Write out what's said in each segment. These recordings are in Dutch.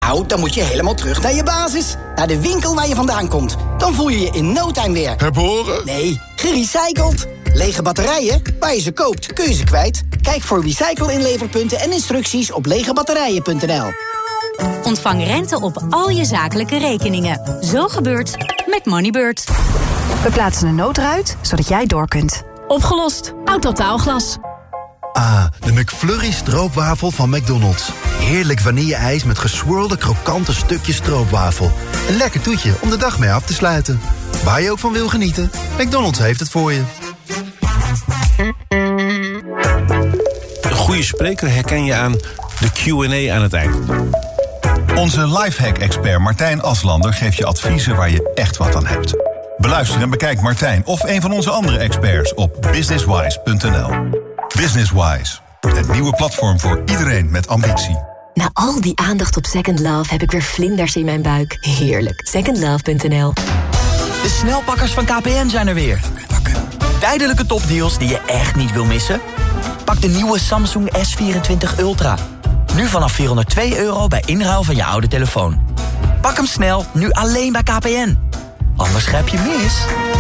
Nou, dan moet je helemaal terug naar je basis. Naar de winkel waar je vandaan komt. Dan voel je je in no time weer. Heb horen? Nee, gerecycled. Lege batterijen? Waar je ze koopt, kun je ze kwijt. Kijk voor recycle-inleverpunten en instructies op legebatterijen.nl. Ontvang rente op al je zakelijke rekeningen. Zo gebeurt met Moneybird. We plaatsen een noodruit, zodat jij door kunt. Opgelost. Autotaalglas. Ah, de McFlurry stroopwafel van McDonald's. Heerlijk vanille-ijs met geswirlde krokante stukjes stroopwafel. Een lekker toetje om de dag mee af te sluiten. Waar je ook van wil genieten, McDonald's heeft het voor je. Een goede spreker herken je aan de Q&A aan het eind. Onze lifehack-expert Martijn Aslander geeft je adviezen waar je echt wat aan hebt. Beluister en bekijk Martijn of een van onze andere experts op businesswise.nl. Businesswise, het nieuwe platform voor iedereen met ambitie. Na al die aandacht op Second Love heb ik weer vlinders in mijn buik. Heerlijk. Secondlove.nl. De snelpakkers van KPN zijn er weer. Tijdelijke topdeals die je echt niet wil missen? Pak de nieuwe Samsung S24 Ultra. Nu vanaf €402 bij inruil van je oude telefoon. Pak hem snel, nu alleen bij KPN. Anders grijp je mis.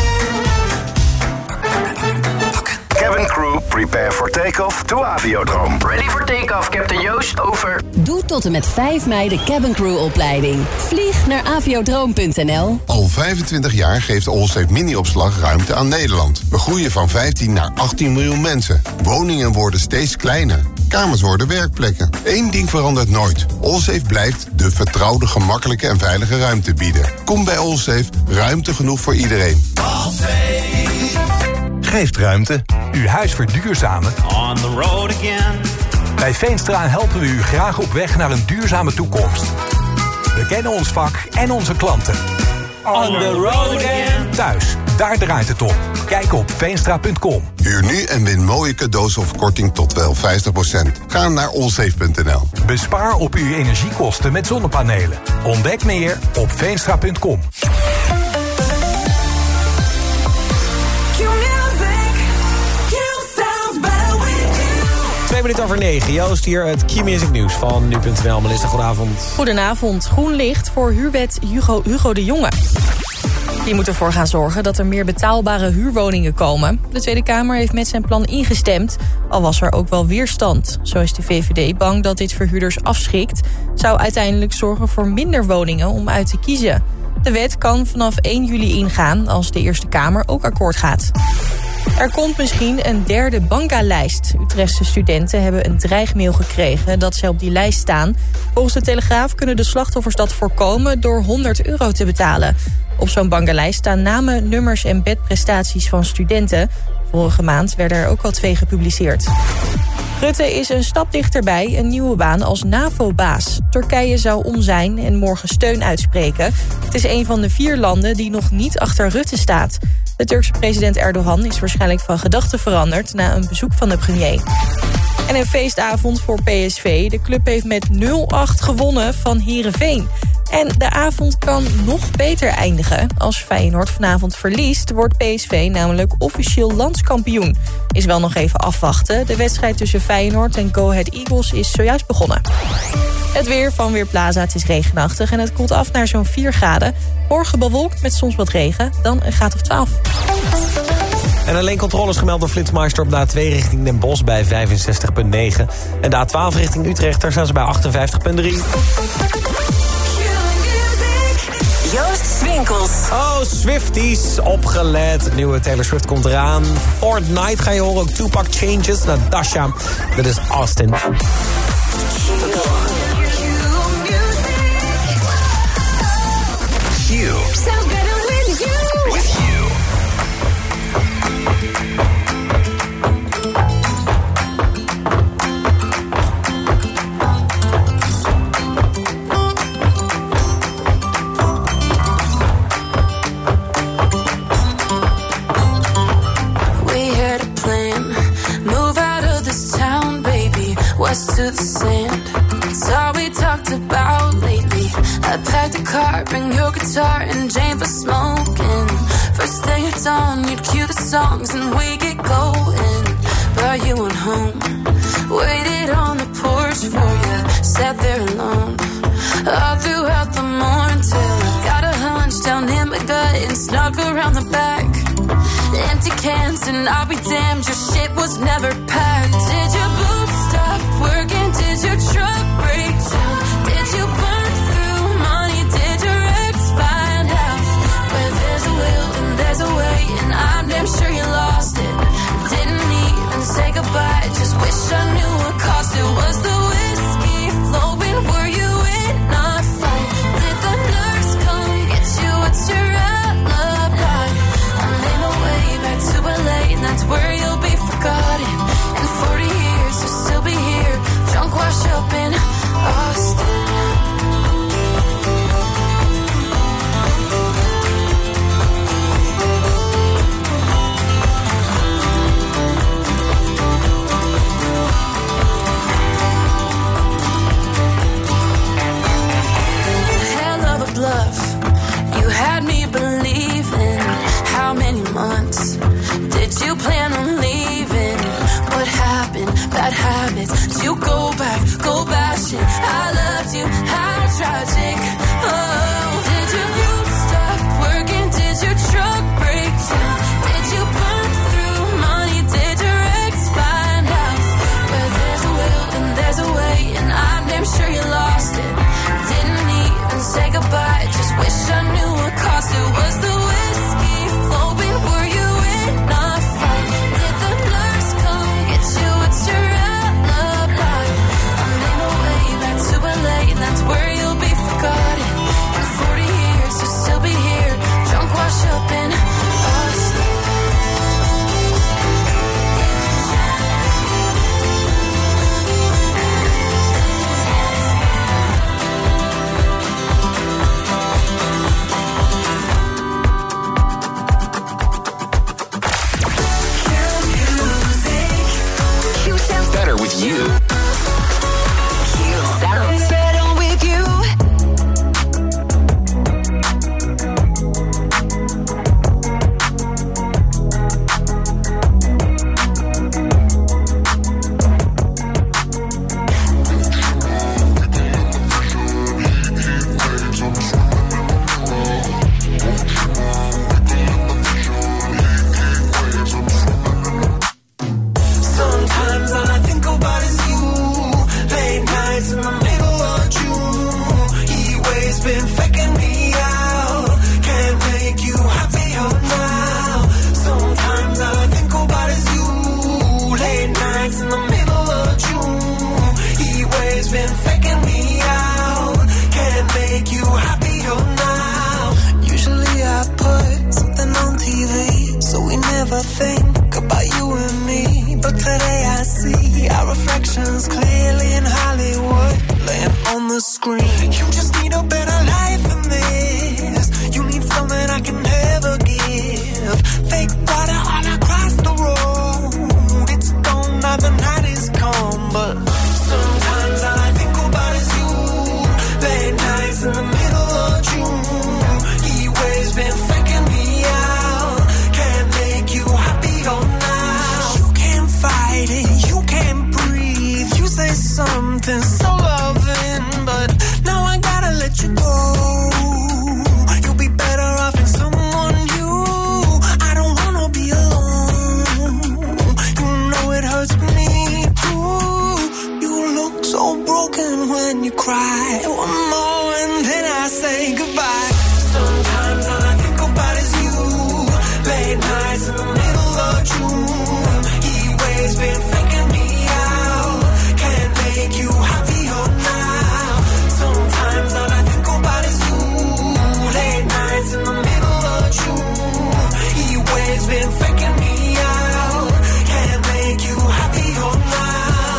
Cabin crew, prepare for take-off to Aviodrome. Ready for take-off, Captain Joost, over. Doe tot en met 5 mei de Cabin Crew opleiding. Vlieg naar aviodroom.nl. Al 25 jaar geeft Allsafe Mini-opslag ruimte aan Nederland. We groeien van 15 naar 18 miljoen mensen. Woningen worden steeds kleiner. Kamers worden werkplekken. Eén ding verandert nooit. Allsafe blijft de vertrouwde, gemakkelijke en veilige ruimte bieden. Kom bij Allsafe, ruimte genoeg voor iedereen. Geeft ruimte. Uw huis verduurzamen. On the road again. Bij Veenstra helpen we u graag op weg naar een duurzame toekomst. We kennen ons vak en onze klanten. On the road again. Thuis, daar draait het om. Kijk op veenstra.com. Huur nu en win mooie cadeaus of korting tot wel 50%. Ga naar allsafe.nl. Bespaar op uw energiekosten met zonnepanelen. Ontdek meer op veenstra.com. 8:02. Joost hier, het Q-Music nieuws van nu.nl. Melissa, goedenavond. Goedenavond. Groen licht voor huurwet Hugo de Jonge. Die moet ervoor gaan zorgen dat er meer betaalbare huurwoningen komen. De Tweede Kamer heeft met zijn plan ingestemd, al was er ook wel weerstand. Zo is de VVD bang dat dit verhuurders afschrikt. Zou uiteindelijk zorgen voor minder woningen om uit te kiezen. De wet kan vanaf 1 juli ingaan als de Eerste Kamer ook akkoord gaat. Er komt misschien een derde banca-lijst. Utrechtse studenten hebben een dreigmail gekregen dat ze op die lijst staan. Volgens de Telegraaf kunnen de slachtoffers dat voorkomen door €100 te betalen. Op zo'n banca-lijst staan namen, nummers en bedprestaties van studenten. Vorige maand werden er ook al 2 gepubliceerd. Rutte is een stap dichterbij een nieuwe baan als NAVO-baas. Turkije zou om zijn en morgen steun uitspreken. Het is een van de 4 landen die nog niet achter Rutte staat. De Turkse president Erdogan is waarschijnlijk van gedachten veranderd na een bezoek van de premier. En een feestavond voor PSV. De club heeft met 0-8 gewonnen van Heerenveen. En de avond kan nog beter eindigen. Als Feyenoord vanavond verliest, wordt PSV namelijk officieel landskampioen. Is wel nog even afwachten. De wedstrijd tussen Feyenoord en Go Ahead Eagles is zojuist begonnen. Het weer van Weerplaza, het is regenachtig en het koelt af naar zo'n 4 graden. Morgen bewolkt met soms wat regen, dan een graad of 12. En alleen controles gemeld door Flitsmeister op de A2 richting Den Bosch bij 65,9. En de A12 richting Utrecht, daar staan ze bij 58,3. Joost Swinkels. Oh, Swifties, opgelet. Het nieuwe Taylor Swift komt eraan. Fortnite ga je horen, ook Tupac Changes naar Dasha. Dat is Austin. Sounds better with you. With you. We had a plan. Move out of this town, baby. West to the sand. It's all we talked about lately. I packed a car, bring your guitar and Jane for smoking. First thing it's on, you'd cue the songs and we get going. Brought you on home, waited on the porch for you, sat there alone. all throughout the morning till I got a hunch down in my gut and snuck around the back. Empty cans and I'll be damned, your shit was never packed. Did your boots stop working? Did your truck break down? Did you burn through money? Did your ex find out? Where there's a will and there's a way, and I'm damn sure you lost it. Didn't even say goodbye, just wish I knew what cost it. Was the whiskey flowing? Were you in a fight? Did the nurse come get you? What's your alibi? I'm in my way back to LA, and that's where you'll be forgotten. In 40 years you'll still be here, drunk, washed up in Austin. You had me believing. How many months did you plan on leaving? What happened? Bad habits. Did you go bashing? I loved you. How tragic. Oh, did your boots stop working? Did your truck break down? Did you burn through money? Did your ex find out? Where there's a will and there's a way, and I'm damn sure you lost it. Didn't even say goodbye, just wish I knew what cost it. Was the whiskey flowing? Were you in a fight? Did the nurse come get you? What's your alibi? I'm in my way back to LA, and that's where you'll be forgotten. In 40 years you'll still be here, drunk, washed up in Austin. Better with you. Sounds better with you. Sometimes all I think about is you. Late nights in the middle of June. Heat waves been faking me out. Can't make you happier now. Sometimes all I think about is you. Late nights in the middle of June. Heat waves been faking me out. Can't make you happier now. Usually I put something on TV, so we never think about you and me. But today I see our reflections clearly in Hollywood, laying on the screen. You just need a better life than this. You need something I can never give. Fake water all across the road. It's gone now, the night is come. But sometimes all I think about is you. Late nights in the middle of June. Heat waves been faking me out. Can't make you happier now. you can't fight it, you can't breathe. You say something so loving, but now I gotta let you go. You'll be better off in someone new. I don't wanna be alone. You know it hurts me too. You look so broken when you cry. One more and then I say goodbye. Sometimes all I think about is you. Late nights in the middle of June. Heat waves been faking me out. Can't make you happier now. Sometimes all I think about is you. Late nights in the middle of June. Heat waves been faking me out. Can't make you happier now.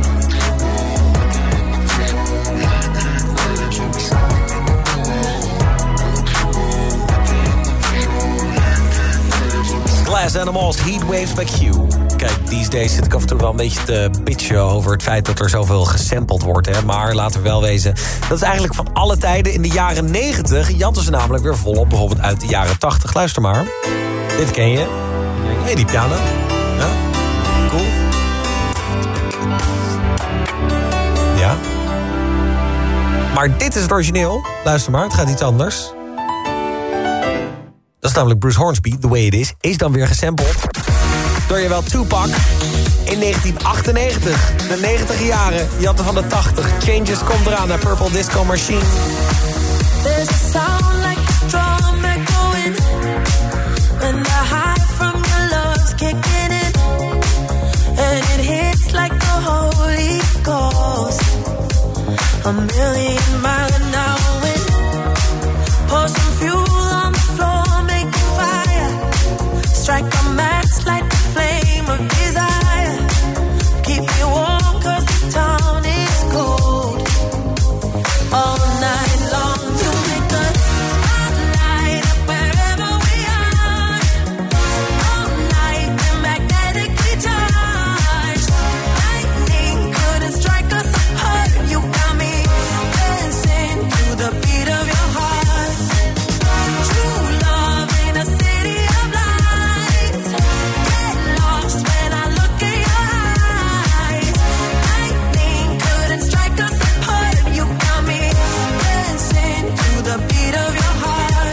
Glass Animals, Heatwaves bij Q. Kijk, these days zit ik af en toe wel een beetje te bitchen over het feit dat er zoveel gesampled wordt. Hè? Maar laten we wel wezen, dat is eigenlijk van alle tijden. In de jaren 90 janten ze namelijk weer volop, bijvoorbeeld uit de jaren 80. Luister maar. Dit ken je. Hé, die piano. Ja, cool. Ja. Maar dit is het origineel. Luister maar, het gaat iets anders. Dat is namelijk Bruce Hornsby, The Way It Is dan weer gesampled door jawel Tupac in 1998. De 90 jaren, Jatte van de 80. Changes komt eraan naar Purple Disco Machine. There's a sound like a drum echoing when the high from your love's kicking in, and it hits like the Holy Ghost, a million miles an hour wind. Pour some fuel on the floor, make a fire, strike a match, light the flame of desire. Keep me warm 'cause the town is cold. All night long you make the spotlight up wherever we are. All night we're magnetically charged. Lightning couldn't strike us apart. You got me dancing to the beat of your heart. True love in a city of lights. Get lost when I look in your eyes. Lightning couldn't strike us apart. You got me dancing to the beat of your heart.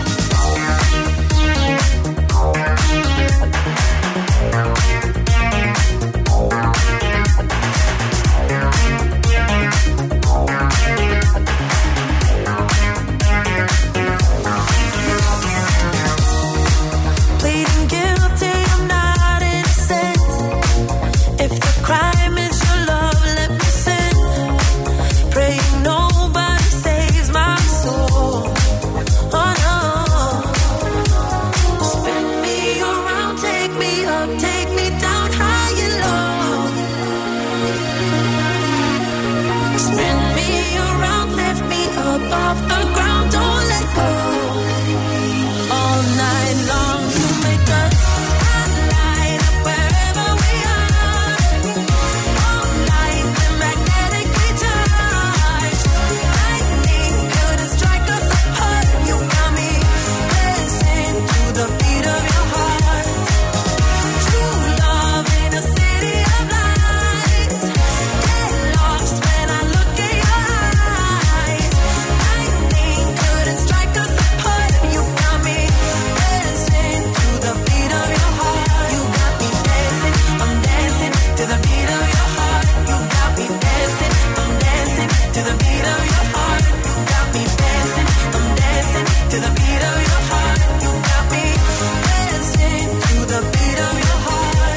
Pleading guilty, I'm not innocent. If the crime is your love, let me sin. Praying nobody saves my soul. Oh no. Spin me around, take me up, take me down high and low. Spin me around, lift me up off the ground, don't let go. All night long you make the spotlight up wherever we are. All night we're magnetically charged. Lightning couldn't strike us apart. You got me dancing to the beat of your heart. True love in a city of lights. Get lost when I look in your eyes. Lightning couldn't strike us apart. You got me dancing to the beat of your heart. You got me dancing, I'm dancing to the beat of your heart. You got me dancing, I'm dancing to the beat of your heart. You got me dancing, I'm dancing to the beat of your heart. You got me dancing to the beat of your heart.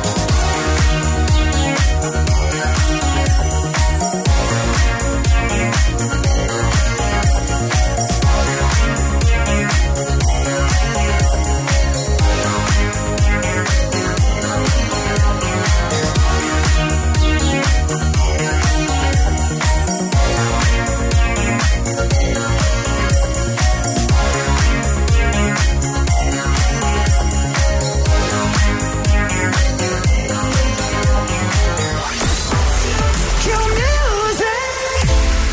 Cue music.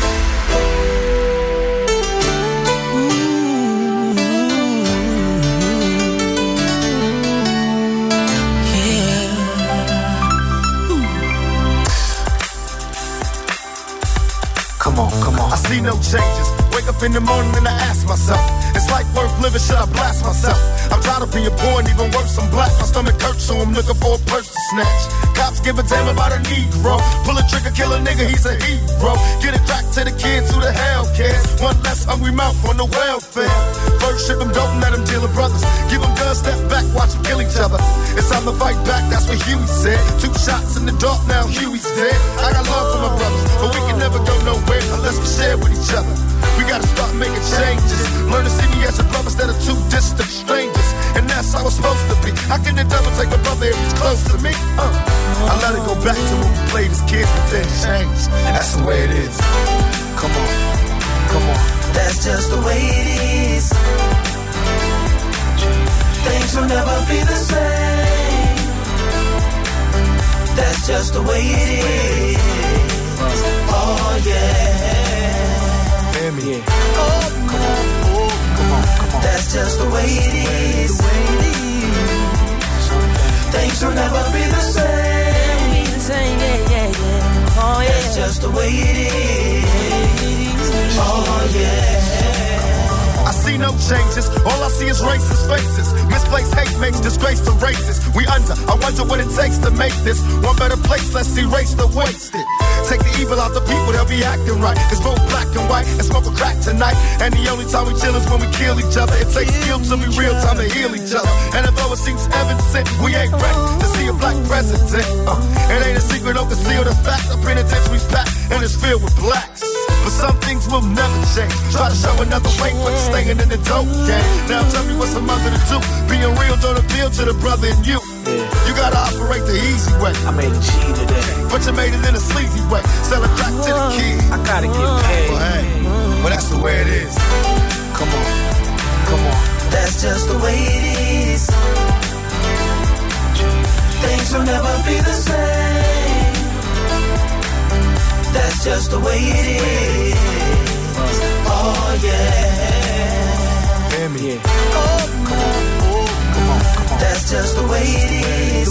Come on. I see no changes. Wake up in the morning and I ask myself, is life worth living? Should I blast myself? I'm tired of being poor and even worse, I'm black. My stomach hurts, so I'm looking for a purse to snatch. Cops give a damn about a Negro. Pull a trigger, kill a nigga, he's a hero. Get it back to the kids who the hell cares. One less hungry mouth on the welfare. First ship them dope and let them deal with brothers. Give them guns, step back, watch them kill each other. It's time to fight back, that's what Huey said. 2 shots in the dark, now Huey's dead. I got love for my brothers, but we can never go nowhere unless we share with each other. We gotta start making changes. Learn to see me as a brother instead of 2 distant strangers. And that's how it's supposed to be. How can the devil take my brother if he's close to me? I let it go back to when we played as kids, but then changed. And that's the way it is. Come on. That's just the way it is. Things will never be the same. That's just the way it is. Oh yeah. Oh, come on. That's just the way it is. Things will never be the same. Yeah. Oh yeah. That's just the way it is. Oh yeah. I see no changes, all I see is racist faces. Misplaced hate makes disgrace to races. We under, I wonder what it takes to make this one better place. Let's erase the wasted. Take the evil out the people, they'll be acting right. Cause both black and white and smoke a crack tonight. And the only time we chill is when we kill each other. It takes skill to be real time to heal each other. And although it seems evident, we ain't ready to see a black president. It ain't a secret, don't conceal the fact. The penitentiary's packed and it's filled with blacks. But some things will never change. Try to show another way, but staying in the dope game. Now tell me what's a mother to do. Being real don't appeal to the brother in you. You gotta operate the easy way. I made a G today, but you made it in a sleazy way. Sell it back to the kid. I gotta get paid. Well, hey, well that's the way it is. Come on, come on. That's just the way it is. Things will never be the same. That's just the way it is. Oh yeah. Hear me. Yeah. Oh, come on. Come on. That's just the way it is.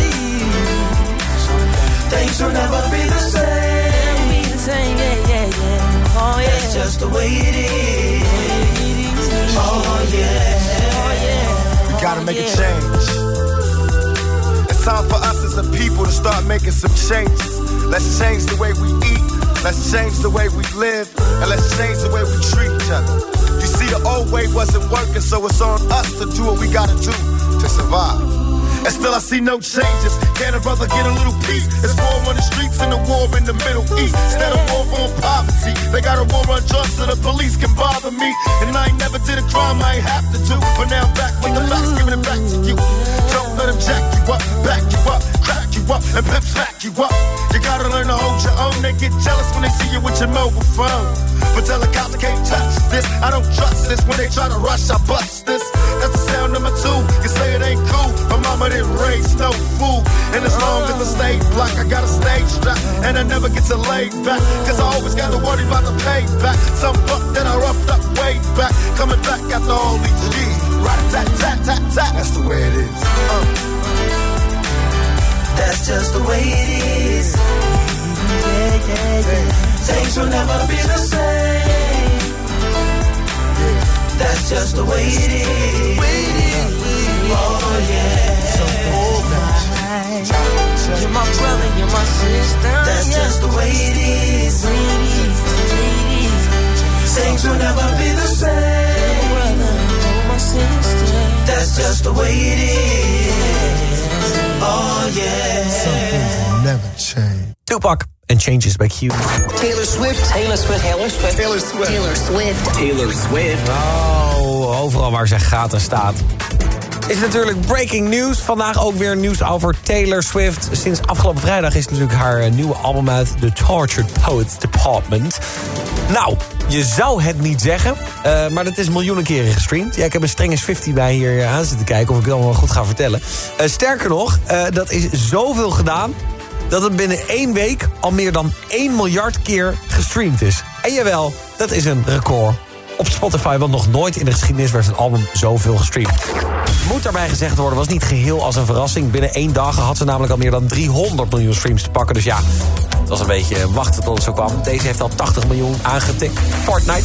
Things will never be the same. Yeah, yeah, yeah. Oh yeah. That's just the way it is. Oh yeah. Oh yeah. We gotta make a change. It's time for us as a people to start making some changes. Let's change the way we eat. Let's change the way we live. And let's change the way we treat each other. You see, the old way wasn't working, so it's on us to do what we gotta do to survive. And still I see no changes. Can a brother get a little peace? It's war on the streets and a war in the Middle East. Instead of war on poverty, they got a war on drugs so the police can bother me. And I ain't never did a crime I ain't have to do. But now I'm back with the facts, giving it back to you. Don't let them jack you up, back you up, crack you up, and pimp smack you up. You gotta learn to hold your own. They get jealous when they see you with your mobile phone. But tell the cops I can't touch this. I don't trust this. When they try to rush, I bust this. That's the sound number 2. You say it ain't cool. My mama didn't raise no fool. And as long as I stay black, I got a stage strap. And I never get to lay back. Cause I always got to worry about the payback. Some buck that I roughed up way back. Coming back after all these years. Rat-a-tat-tat-tat-tat. That's the way it is. That's just the way it is. Yeah, yeah, yeah. Things will never be the same. That's just the way it is. Oh yeah. You're my brother, you're my sister. That's just the way it is. Things will never be the same. My sister. That's just the way it is. Oh yeah. Some things will never change. Tupac and Changes by Q. Taylor Swift. Taylor Swift. Taylor Swift. Taylor Swift. Taylor Swift. Taylor Swift. Oh, overal waar zij gaat en staat. Is natuurlijk breaking news. Vandaag ook weer nieuws over Taylor Swift. Sinds afgelopen vrijdag is natuurlijk haar nieuwe album uit, The Tortured Poets Department. Nou, je zou het niet zeggen, maar dat is miljoenen keren gestreamd. Ja, ik heb een strenge Swiftie bij hier aan zitten kijken of ik het allemaal goed ga vertellen. Sterker nog, dat is zoveel gedaan dat het binnen 1 week al meer dan 1 miljard keer gestreamd is. En jawel, dat is een record op Spotify, want nog nooit in de geschiedenis werd een album zoveel gestreamd. Moet daarbij gezegd worden, was niet geheel als een verrassing. Binnen 1 dag had ze namelijk al meer dan 300 miljoen streams te pakken. Dus ja, het was een beetje wachten tot het zo kwam. Deze heeft al 80 miljoen aangetikt. Fortnite.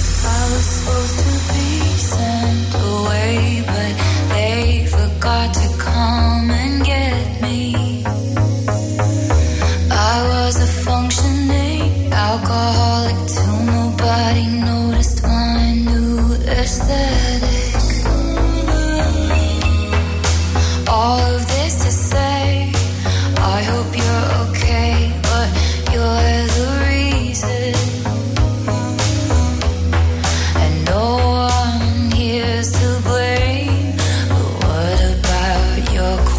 I was a functioning alcoholic till nobody noticed my new aesthetic. All of this to say, I hope you're okay, but you're the reason. And no one here's to blame, but what about your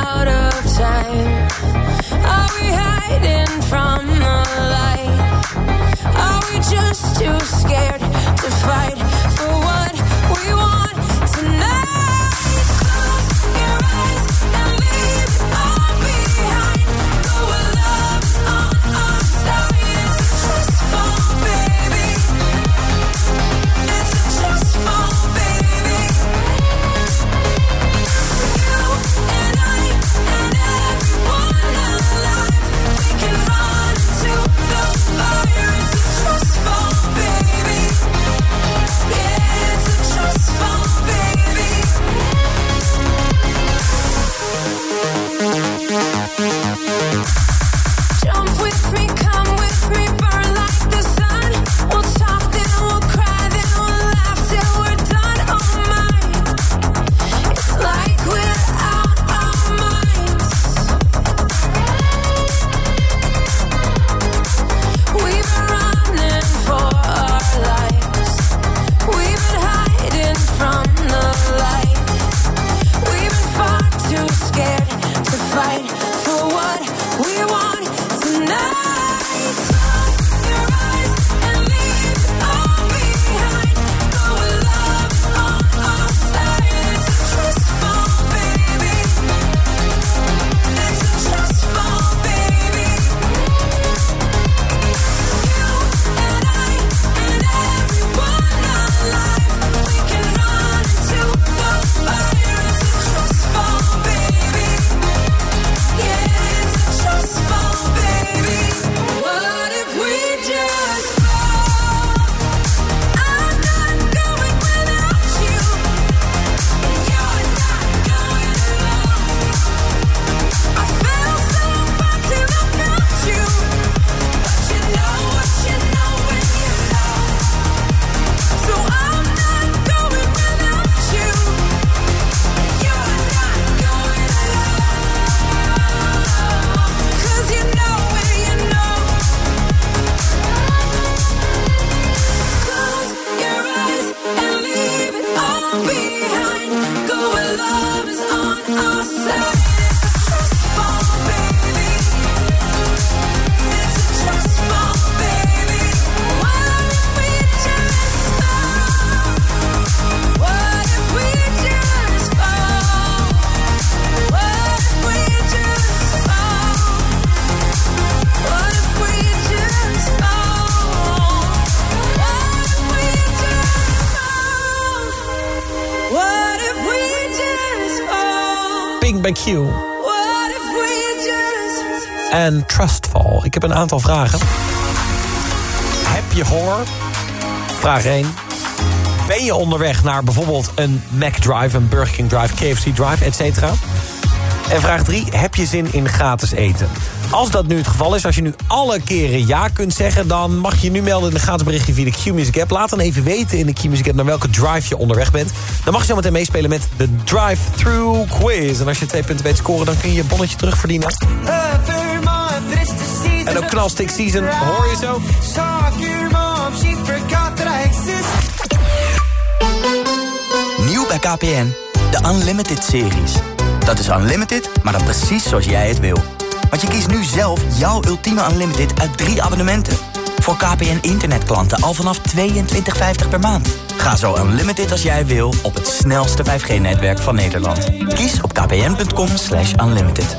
out of time? Are we hiding from the light? Are we just too scared to fight for what we want tonight? Close your eyes and leave it all behind. Go where love's on our side. It's a trust fall, baby. It's a trust fall, baby. You and I and everyone alive, we can run to the fire. It's a trust fall, baby. Yeah, it's a trust fall, baby. Jump with me, come with me, burn like the sun. We'll talk, then we'll cry, then we'll laugh till we're done. Oh my, it's like we're out our minds. We've been running for our lives. We've been hiding from the light. We've been far too scared to fight for what we want tonight. Close your eyes and leave it all behind. Go where love's on our side. It's a trust fall, baby. It's a trust fall, baby. You and I and everyone alive, we can run into the fire. It's a trust fall, baby. Yeah, it's a trust fall, baby. What if we just fall? I'm not going without you, and you're not going alone. I fell so far till I found you, but you know what you know when you know. So I'm not going without you, and you're not going alone. 'Cause you know when you know. Close your eyes and leave it all behind. Go where love is on our side. It's a trust fall, baby. It's a trust fall, baby. What if we just fall? What if we just fall? What if we just fall? What if we just fall? What if we just fall? What if we just fall? Pink by Q What if we just... en Trustfall. Ik heb een aantal vragen. Heb je honger? Vraag 1. Ben je onderweg naar bijvoorbeeld een Mac Drive, een Burger King Drive, KFC Drive, etc.? En vraag 3. Heb je zin in gratis eten? Als dat nu het geval is, als je nu alle keren ja kunt zeggen, dan mag je nu melden in een gratis berichtje via de Q-Music app. Laat dan even weten in de Q-Music app naar welke drive je onderweg bent. Dan mag je zo meteen meespelen met de Drive-Thru Quiz. En als je 2 punten weet scoren, dan kun je je bonnetje terugverdienen. En ook Knalstick Season, hoor je zo? Nieuw bij KPN, de Unlimited series. Dat is unlimited, maar dan precies zoals jij het wil. Want je kiest nu zelf jouw ultieme unlimited uit 3 abonnementen. Voor KPN internetklanten al vanaf $22,50 per maand. Ga zo unlimited als jij wil op het snelste 5G-netwerk van Nederland. Kies op kpn.com/unlimited.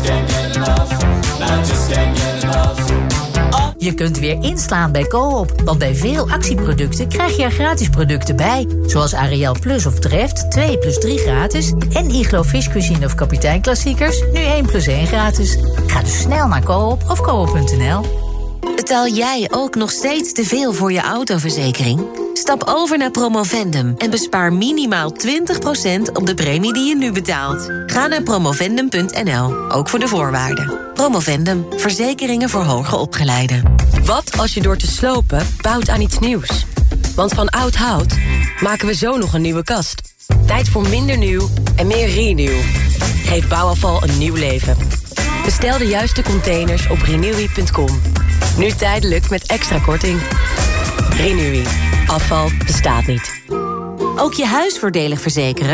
Je kunt weer inslaan bij Coop, want bij veel actieproducten krijg je er gratis producten bij. Zoals Ariel Plus of Dreft, 2 plus 3 gratis. En Iglo Fish Cuisine of Kapitein Klassiekers, nu 1 plus 1 gratis. Ga dus snel naar Coop of coop.nl. Betaal jij ook nog steeds te veel voor je autoverzekering? Stap over naar Promovendum en bespaar minimaal 20% op de premie die je nu betaalt. Ga naar promovendum.nl, ook voor de voorwaarden. Promovendum, verzekeringen voor hoger opgeleiden. Wat als je door te slopen bouwt aan iets nieuws? Want van oud hout maken we zo nog een nieuwe kast. Tijd voor minder nieuw en meer renew. Geef bouwafval een nieuw leven. Bestel de juiste containers op renewy.com. Nu tijdelijk met extra korting. Renewy. Afval bestaat niet. Ook je huis voordelig verzekeren?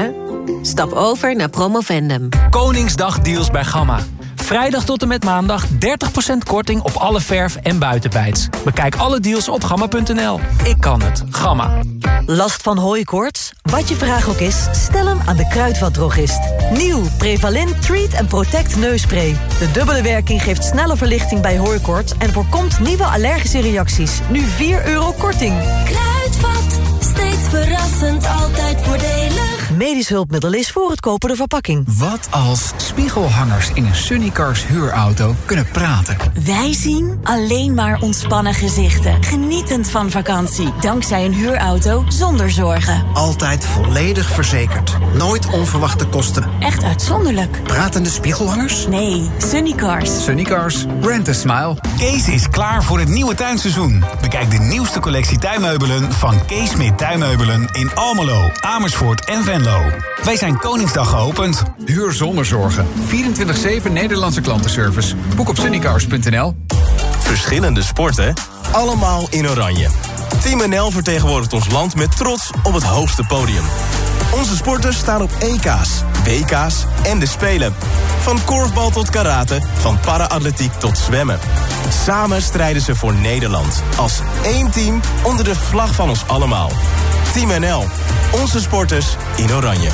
Stap over naar Promovendum. Koningsdagdeals bij Gamma. Vrijdag tot en met maandag 30% korting op alle verf en buitenbijts. Bekijk alle deals op gamma.nl. Ik kan het. Gamma. Last van hooikoorts? Wat je vraag ook is, stel hem aan de Kruidvatdrogist. Nieuw Prevalent Treat and Protect neusspray. De dubbele werking geeft snelle verlichting bij hooikoorts en voorkomt nieuwe allergische reacties. Nu €4 korting. Kruidvat, steeds verrassend, altijd voordelig. Medisch hulpmiddel is voor het kopen de verpakking. Wat als spiegelhangers in een Sunnycars huurauto kunnen praten? Wij zien alleen maar ontspannen gezichten. Genietend van vakantie. Dankzij een huurauto zonder zorgen. Altijd volledig verzekerd. Nooit onverwachte kosten. Echt uitzonderlijk. Pratende spiegelhangers? Nee, Sunnycars. Sunnycars, rent a smile. Kees is klaar voor het nieuwe tuinseizoen. Bekijk de nieuwste collectie tuinmeubelen van Kees Smit Tuinmeubelen in Almelo, Amersfoort en Venlo. Wij zijn Koningsdag geopend. Huur zonder zorgen. 24/7 Nederlandse klantenservice. Boek op sunnycars.nl. Verschillende sporten, allemaal in oranje. Team NL vertegenwoordigt ons land met trots op het hoogste podium. Onze sporters staan op EK's, WK's en de Spelen. Van korfbal tot karate, van para-atletiek tot zwemmen. Samen strijden ze voor Nederland. Als één team onder de vlag van ons allemaal. Team NL. Onze sporters in oranje.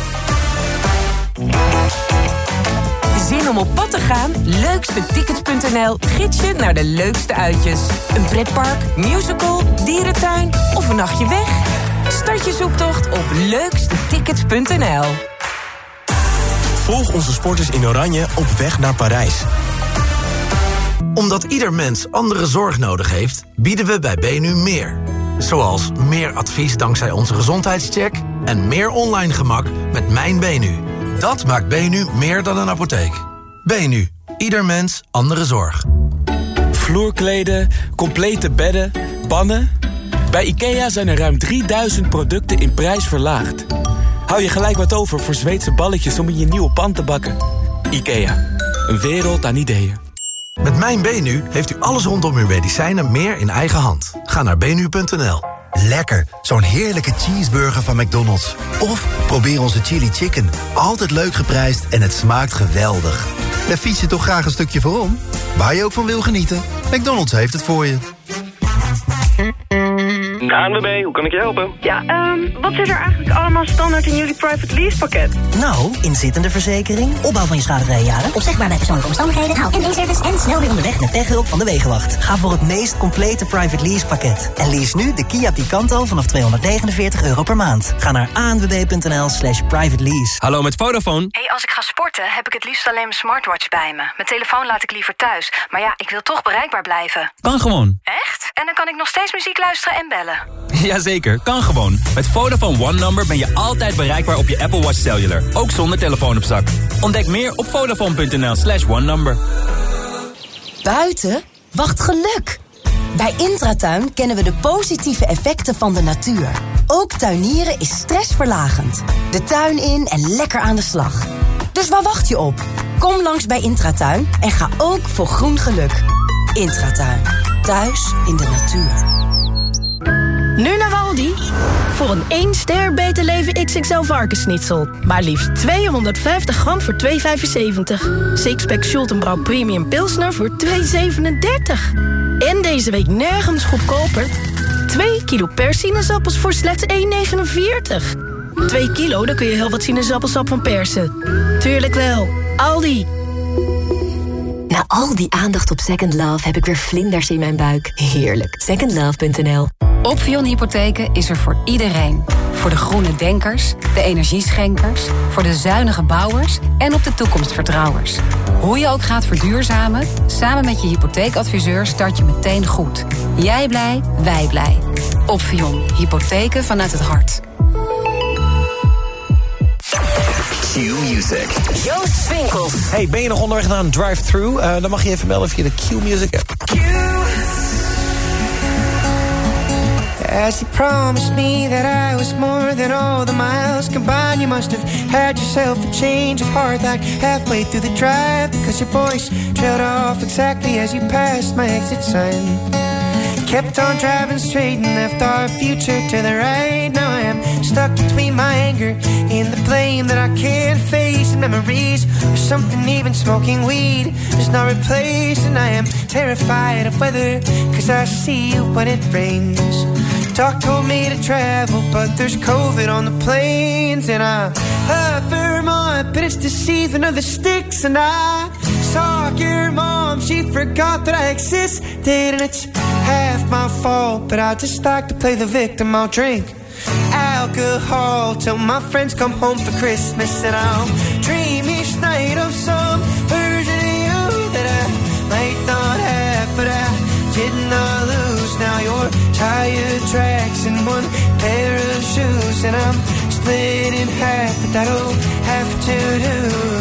Zin om op pad te gaan? Leukstetickets.nl gids je naar de leukste uitjes. Een pretpark, musical, dierentuin of een nachtje weg? Start je zoektocht op leukstetickets.nl. Volg onze sporters in oranje op weg naar Parijs. Omdat ieder mens andere zorg nodig heeft, bieden we bij Benu meer. Zoals meer advies dankzij onze gezondheidscheck en meer online gemak met Mijn Benu. Dat maakt Benu meer dan een apotheek. Benu, ieder mens andere zorg. Vloerkleden, complete bedden, pannen. Bij IKEA zijn er ruim 3000 producten in prijs verlaagd. Hou je gelijk wat over voor Zweedse balletjes om in je nieuwe pan te bakken. IKEA, een wereld aan ideeën. Met Mijn Benu heeft u alles rondom uw medicijnen meer in eigen hand. Ga naar benu.nl. Lekker, zo'n heerlijke cheeseburger van McDonald's. Of probeer onze chili chicken. Altijd leuk geprijsd en het smaakt geweldig. Daar fiets je toch graag een stukje voorom? Waar je ook van wil genieten. McDonald's heeft het voor je. ANWB, hoe kan ik je helpen? Ja, wat zit er eigenlijk allemaal standaard in jullie private lease pakket? Nou, inzittende verzekering, opbouw van je schadevrije jaren, Opzegbaar bij persoonlijke omstandigheden, haal- en leaseservice en snel weer onderweg met techhulp van de Wegenwacht. Ga voor het meest complete private lease pakket. En lease nu de Kia Picanto vanaf €249 per maand. Ga naar anwb.nl/private lease. Hallo, met Vodafone. Hey, als ik ga sporten, heb ik het liefst alleen mijn smartwatch bij me. Mijn telefoon laat ik liever thuis. Maar ja, ik wil toch bereikbaar blijven. Kan gewoon. Echt? En dan kan ik nog steeds muziek luisteren en bellen. Jazeker, kan gewoon. Met Vodafone One Number ben je altijd bereikbaar op je Apple Watch Cellular. Ook zonder telefoon op zak. Ontdek meer op Vodafone.nl/OneNumber. Buiten wacht geluk. Bij Intratuin kennen we de positieve effecten van de natuur. Ook tuinieren is stressverlagend. De tuin in en lekker aan de slag. Dus waar wacht je op? Kom langs bij Intratuin en ga ook voor groen geluk. Intratuin. Thuis in de natuur. Nu naar Aldi. Voor een 1 ster Beter Leven XXL varkensschnitzel. Maar liefst 250 gram voor €2,75. Sixpack Schultenbrouw Premium Pilsner voor €2,37. En deze week nergens goedkoper. 2 kilo persinaasappels voor slechts €1,49. 2 kilo, daar kun je heel wat sinaasappelsap van persen. Tuurlijk wel. Aldi. Na al die aandacht op Second Love heb ik weer vlinders in mijn buik. Heerlijk. Secondlove.nl. Opvion Hypotheken is er voor iedereen. Voor de groene denkers, de energieschenkers, voor de zuinige bouwers en op de toekomstvertrouwers. Hoe je ook gaat verduurzamen, samen met je hypotheekadviseur start je meteen goed. Jij blij, wij blij. Opvion. Hypotheken vanuit het hart. Q-Music. Joost Winkels. Hey, ben je nog onderweg naar een drive-thru? Dan mag je even melden via de Q-Music app. As you promised me that I was more than all the miles combined, you must have had yourself a change of heart like halfway through the drive, because your voice trailed off exactly as you passed my exit sign. Kept on driving straight and left our future to the right. Now I am stuck between my anger and the blame that I can't face. And memories or something, even smoking weed is not replaced. And I am terrified of weather, cause I see you when it rains. Doc told me to travel, but there's COVID on the planes. And I love Vermont, but it's the season of the sticks. And I saw your mom, she forgot that I existed. And it's half my fault, but I just like to play the victim. I'll drink alcohol till my friends come home for Christmas. And I'll dream each night of some version of you that I might not have, but I did not lose. Now you're tire tracks and one pair of shoes, and I'm split in half, but that'll have to do.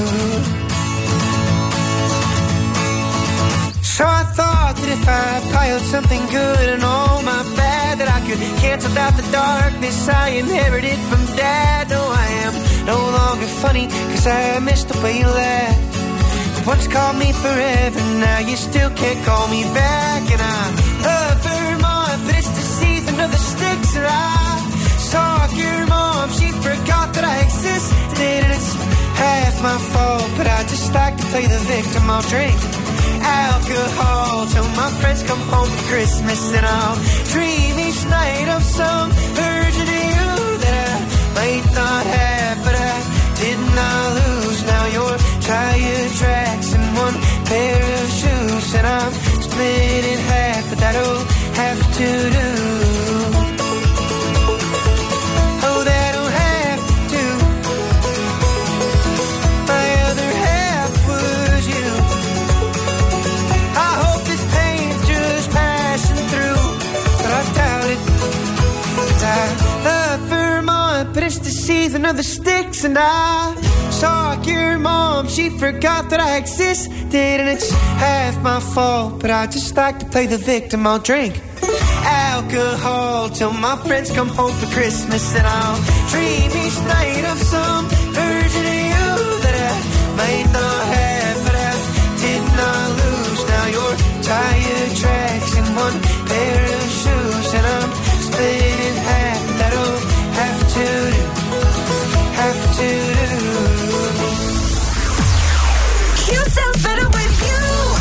So I thought that if I piled something good and all my bad, that I could cancel out the darkness I inherited from Dad. No, I am no longer funny, cause I missed the way you laughed. You once called me forever, now you still can't call me back. And I love Vermont, but it's the season of the sticks. And I saw your mom, she forgot that I existed. And it's half my fault, but I just like to play the victim. I'll drink alcohol till my friends come home for Christmas. And I'll dream each night of some version of you that I might not have, but I did not lose. Now you're tire tracks and one pair of shoes, and I'm split in half, but that'll have to do. Oh, that'll have to do. My other half was you. I hope this pain's just passing through, but I doubt it. 'Cause I love Vermont, but it's the season of the sticks. And I saw your mom, she forgot that I existed. And it's half my fault, but I just like to play the victim. I'll drink alcohol till my friends come home for Christmas. And I'll dream each night of some version of you that I might not have, but I did not lose. Now you're tire tracks and one pair of shoes, and I'm split in half. That'll have to do, have to do. You sound better with you.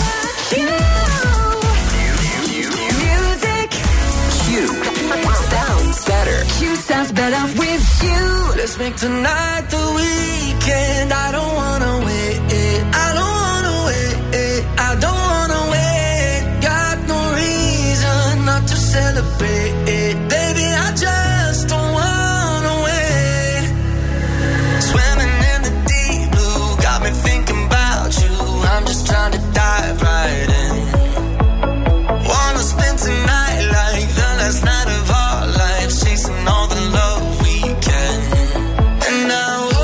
Music. Q sounds better. Q sounds better with you. Let's make tonight the weekend. I don't wanna wait. I don't wanna wait. I don't wanna wait. Got no reason not to celebrate. Baby, I just don't wanna wait. Swimming in the deep blue got me thinking about you. I'm just trying to dive right in. Wanna spend tonight like the last night of our lives, chasing all the love we can. And now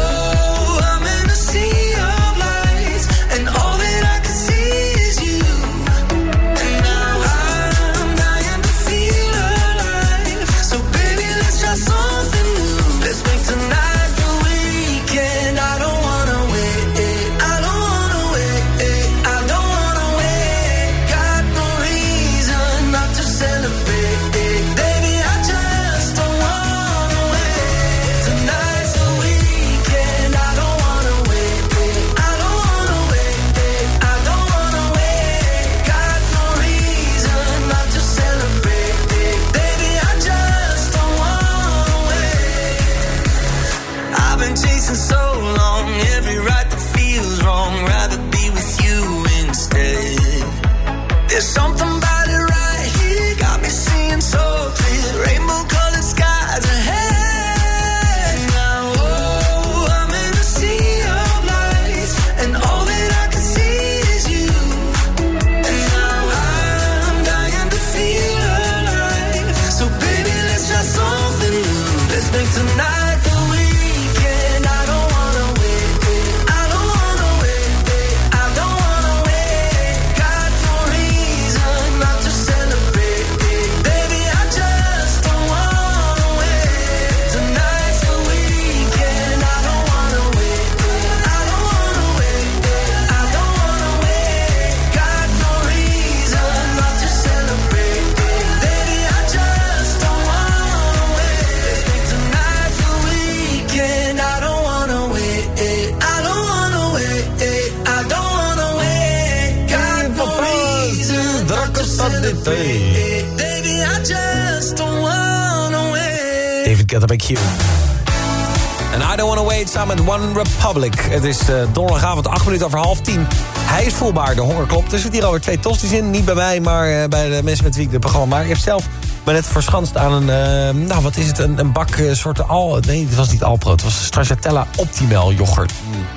Hey. Baby, I just don't wanna wait. David Guetta bij Q. En I Don't Wanna Wait samen met One Republic. Het is donderdagavond 8 minuten over 9:30. Hij is voelbaar, de honger klopt. Er zitten hier alweer 2 tosties in. Niet bij mij, maar bij de mensen met wie ik dit programma maak. Ik heb zelf me net verschanst aan een... wat is het? Een bak soort nee, het was niet Alpro. Het was Stracciatella Optimal yoghurt.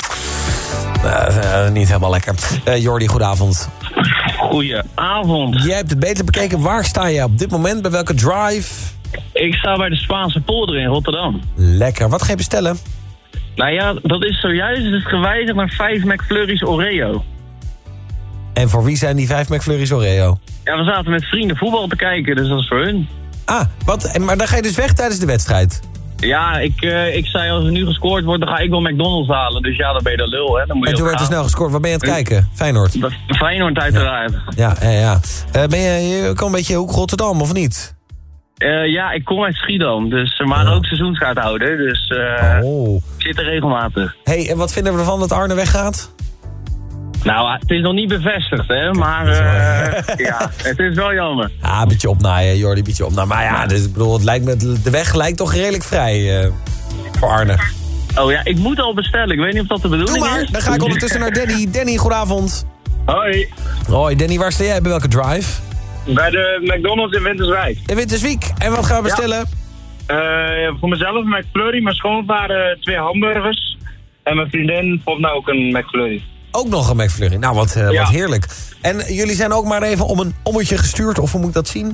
Niet helemaal lekker. Jordi, goedenavond. Goedenavond. Jij hebt het beter bekeken. Waar sta je op dit moment? Bij welke drive? Ik sta bij de Spaanse polder in Rotterdam. Lekker. Wat ga je bestellen? Nou ja, dat is zojuist gewijzigd naar 5 McFlurry's Oreo. En voor wie zijn die 5 McFlurry's Oreo? Ja, we zaten met vrienden voetbal te kijken, dus dat is voor hun. Ah, maar dan ga je dus weg tijdens de wedstrijd? Ja, ik zei als er nu gescoord wordt, dan ga ik wel McDonald's halen. Dus ja, dan ben je de lul, hè. Dan moet je en toen werd er snel gescoord. Waar ben je aan het kijken? Feyenoord? Feyenoord uiteraard. Ja. Ben je een beetje Hoek Rotterdam, of niet? Ja, ik kom uit Schiedam, dus, maar ook seizoenskaarthouder. Dus ik zit er regelmatig. Hey, en wat vinden we ervan dat Arne weggaat? Nou, het is nog niet bevestigd, hè, maar ja, het is wel jammer. Ah, een beetje opnaaien, Jordi, een beetje opnaaien. Maar ja, dus, ik bedoel, de weg lijkt toch redelijk vrij voor Arne. Oh ja, ik moet al bestellen. Ik weet niet of dat de bedoeling is. Doe maar, dan ga ik ondertussen naar Danny. Danny, goedenavond. Hoi. Hoi, Danny, waar sta jij? Bij welke drive? Bij de McDonald's in Winterswijk. In Winterswijk. En wat gaan we bestellen? Voor mezelf een McFlurry, mijn schoonvader 2 hamburgers. En mijn vriendin vond nou ook een McFlurry. Ook nog een McFlurry. Nou, wat heerlijk. En jullie zijn ook maar even om een ommetje gestuurd, of hoe moet ik dat zien?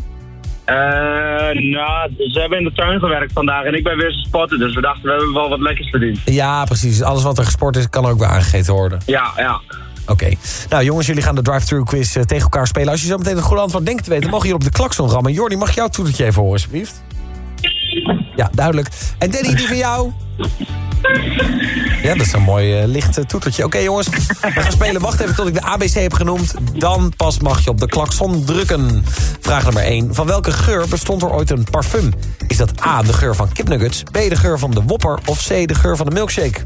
Nou, ze hebben in de tuin gewerkt vandaag en ik ben weer sporten, dus we dachten we hebben wel wat lekkers verdiend. Ja, precies. Alles wat er gesport is, kan ook weer aangegeten worden. Ja. Oké. Nou jongens, jullie gaan de drive-thru quiz tegen elkaar spelen. Als je zo meteen een goede antwoord denkt te weten, mag je hier op de klakson rammen. Jordi, mag jouw toetertje even horen, alsjeblieft? Ja, duidelijk. En Danny, die van jou? Ja, dat is een mooi licht toetertje. Oké, jongens, we gaan spelen. Wacht even tot ik de ABC heb genoemd. Dan pas mag je op de klakson drukken. Vraag nummer 1. Van welke geur bestond er ooit een parfum? Is dat A, de geur van kipnuggets, B, de geur van de Whopper of C, de geur van de milkshake?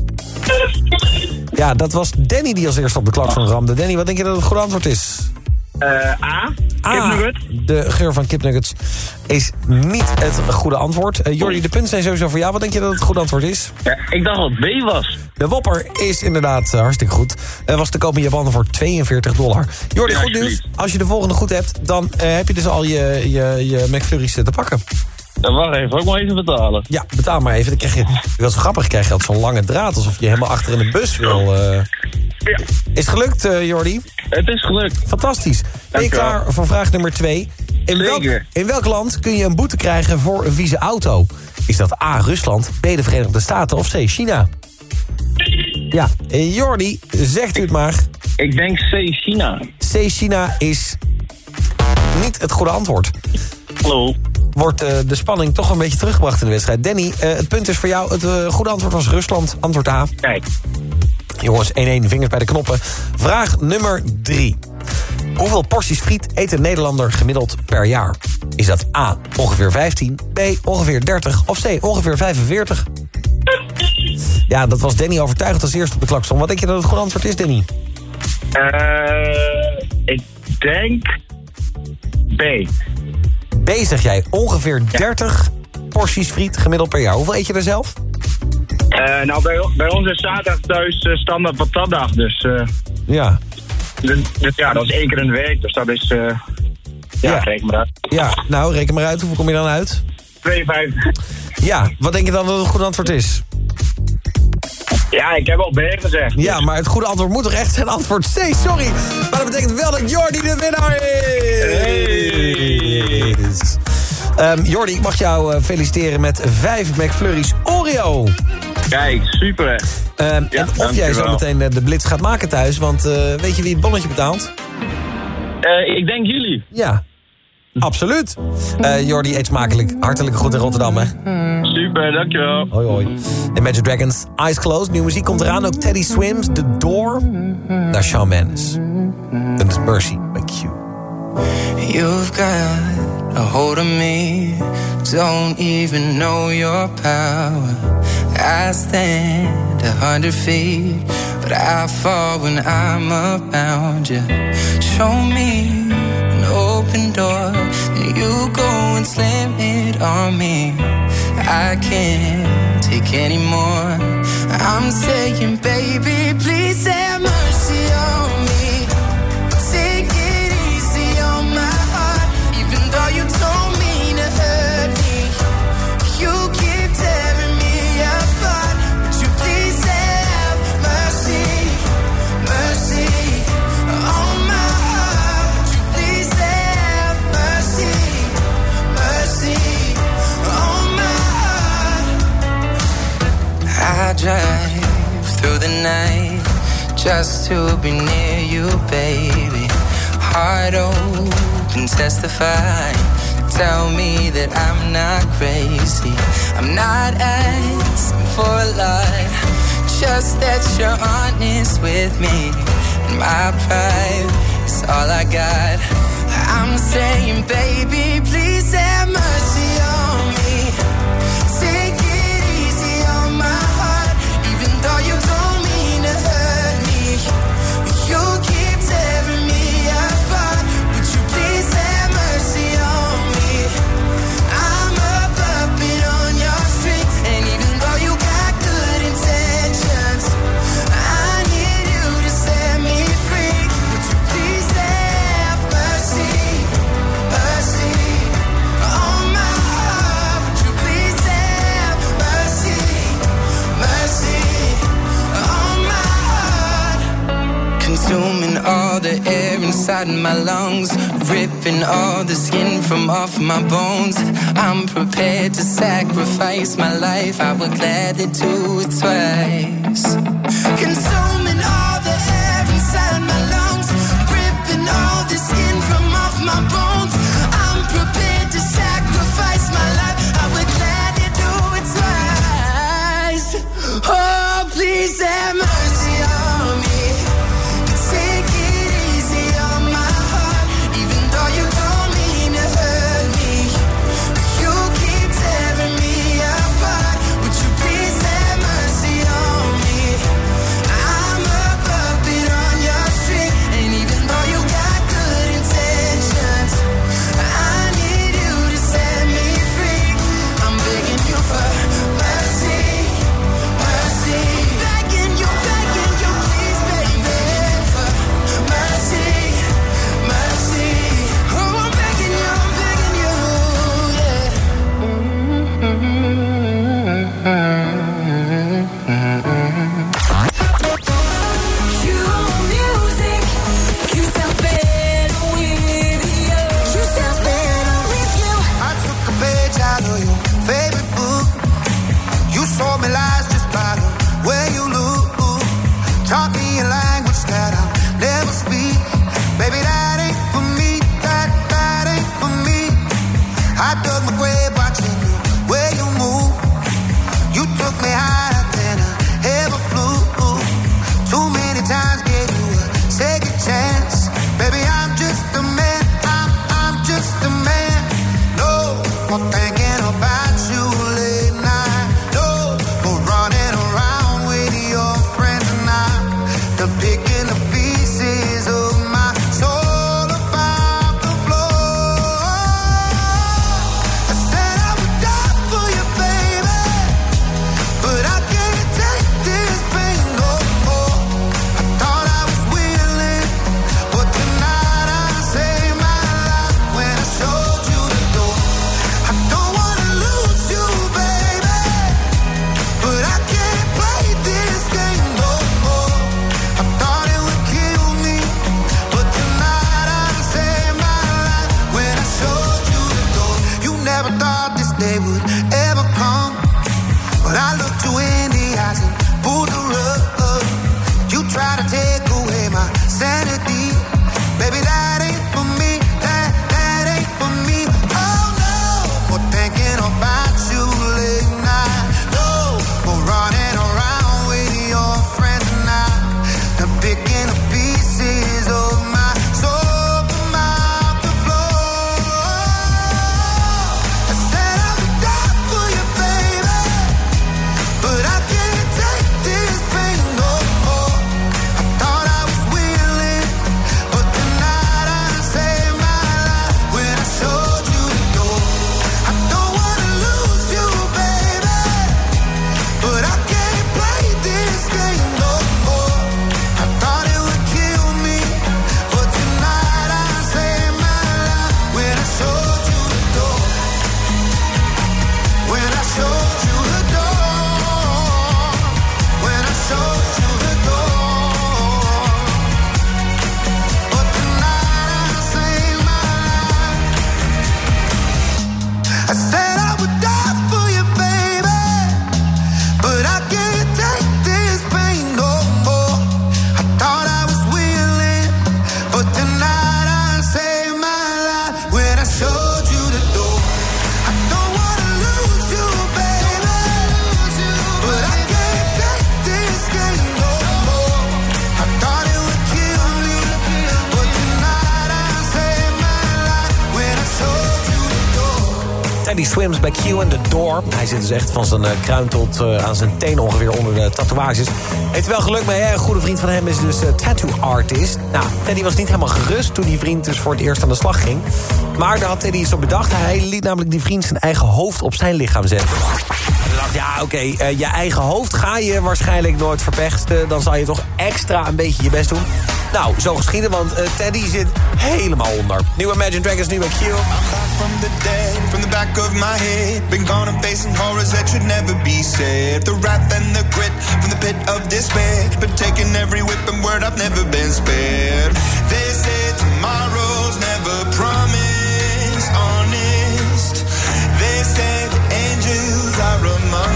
Ja, dat was Danny die als eerste op de klakson ramde. Danny, wat denk je dat het goede antwoord is? A, kipnugget. De geur van kipnuggets is niet het goede antwoord. Jordi, de punten zijn sowieso voor jou. Wat denk je dat het goede antwoord is? Ja, ik dacht dat B was. De Whopper is inderdaad hartstikke goed. Was te koop in Japan voor $42. Jordi, goed nieuws. Als je de volgende goed hebt, dan heb je dus al je McFlurry's te pakken. Dan wacht even, ook maar even betalen. Ja, betaal maar even. Dan krijg je, dat is grappig, krijg je altijd zo'n lange draad, alsof je helemaal achter in de bus wil. Ja. Is het gelukt, Jordi? Het is gelukt. Fantastisch. Ben je klaar voor vraag nummer 2? In welk land kun je een boete krijgen voor een vieze auto? Is dat A, Rusland, B, de Verenigde Staten of C, China? Ja, Jordi, zegt u het maar. Ik denk C, China. C, China is niet het goede antwoord. Hallo. Wordt de spanning toch een beetje teruggebracht in de wedstrijd. Danny, het punt is voor jou. Het goede antwoord was Rusland. Antwoord A. Kijk. Jongens, 1-1, vingers bij de knoppen. Vraag nummer 3. Hoeveel porties friet eet een Nederlander gemiddeld per jaar? Is dat A, ongeveer 15, B, ongeveer 30 of C, ongeveer 45? Ja, dat was Danny overtuigend als eerste op de klakson. Wat denk je dat het goede antwoord is, Danny? Ik denk B. B, zeg jij, ongeveer 30 porties friet gemiddeld per jaar. Hoeveel eet je er zelf? Nou, bij ons is zaterdag thuis standaard patatdag, dus... Ja. Dus ja, dat is 1 keer in de week, dus dat is... Ja, reken maar uit. Ja, nou, reken maar uit. Hoeveel kom je dan uit? 2,5. Ja, wat denk je dan dat het goede antwoord is? Ja, ik heb al B gezegd. Ja, maar het goede antwoord moet toch echt zijn antwoord C, sorry. Maar dat betekent wel dat Jordi de winnaar is. Jordi, ik mag jou feliciteren met 5 McFlurry's Oreo. Kijk, super. En of jij zo meteen de blitz gaat maken thuis, want weet je wie het bonnetje betaalt? Ik denk jullie. Ja, absoluut. Jordi, eet smakelijk. Hartelijk goed in Rotterdam, hè? Super, dankjewel. Hoi, hoi. Imagine Dragons, Eyes Closed. Nieuwe muziek komt eraan. Ook Teddy Swims, The Door. Naar Shawn Mendes. En is Mercy bij Q. You've got a hold of me. Don't even know your power. I stand 100 feet, but I fall when I'm around you. Show me no open door, then you go and slam it on me. I can't take anymore. I'm saying, baby, please have mercy on me. Take it easy on my heart, even though you don't mean to hurt me. You keep tearing me apart. Would you please have mercy, mercy on my heart? Would you please have mercy, mercy on my heart? I drive through the night just to be near you, baby. Heart open, testify. Tell me that I'm not crazy. I'm not asking for a lot, just that you're honest with me. And my pride is all I got. I'm saying, baby, please have mercy on me. Take it easy on my heart, even though you don't mean to hurt me. You keep tearing me apart. Would you please have mercy on me? I'm a puppet on your string, and even though you got good intentions, I need you to set me free. Would you please have mercy, mercy on my heart? Would you please have mercy, mercy on my heart? Consuming all the air inside my lungs, ripping all the skin from off my bones. I'm prepared to sacrifice my life. I would gladly do it twice. Consuming all the air inside my lungs, ripping all the skin from off my bones. I'm prepared to sacrifice my life. I would gladly do it twice. Oh, please have mercy on me. Take it easy on my heart, even though you don't mean to hurt me. You keep tearing me apart. Would you please have mercy on me? Teddy swims by Q and the door. Hij zit dus echt van zijn kruin tot aan zijn teen ongeveer onder de tatoeages. Heeft er wel geluk mee, hè? Een goede vriend van hem is dus tattoo artist. Nou, Teddy was niet helemaal gerust toen die vriend dus voor het eerst aan de slag ging. Maar daar had Teddy iets op bedacht. Hij liet namelijk die vriend zijn eigen hoofd op zijn lichaam zetten. Hij dacht, ja, oké, je eigen hoofd ga je waarschijnlijk nooit verpesten. Dan zal je toch extra een beetje je best doen. Nou, zo geschieden, want Teddy zit helemaal onder. Nieuwe Imagine Dragons, nu bij Q. I'm back from the dead, from the back of my head. Been gone and facing horrors that should never be said. The wrath and the grit from the pit of despair. Been taking every whip and word, I've never been spared. They say tomorrow's never promised, honest. They say the angels are among